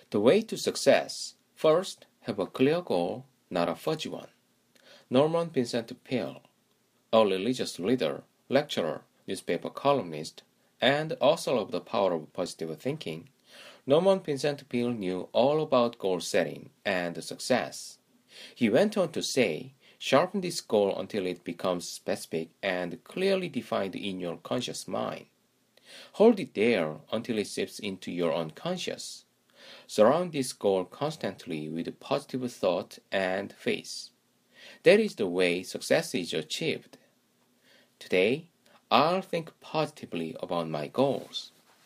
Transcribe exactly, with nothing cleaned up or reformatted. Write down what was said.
The way to success. First, have a clear goal, not a fuzzy one. Norman Vincent Peale, a religious leader, lecturer, newspaper columnist, and author of The Power of Positive Thinking, Norman Vincent Peale knew all about goal setting and success. He went on to say, sharpen this goal until it becomes specific and clearly defined in your conscious mind. Hold it there until it seeps into your unconscious. Surround this goal constantly with positive thought and faith. That is the way success is achieved. Today, I'll think positively about my goals.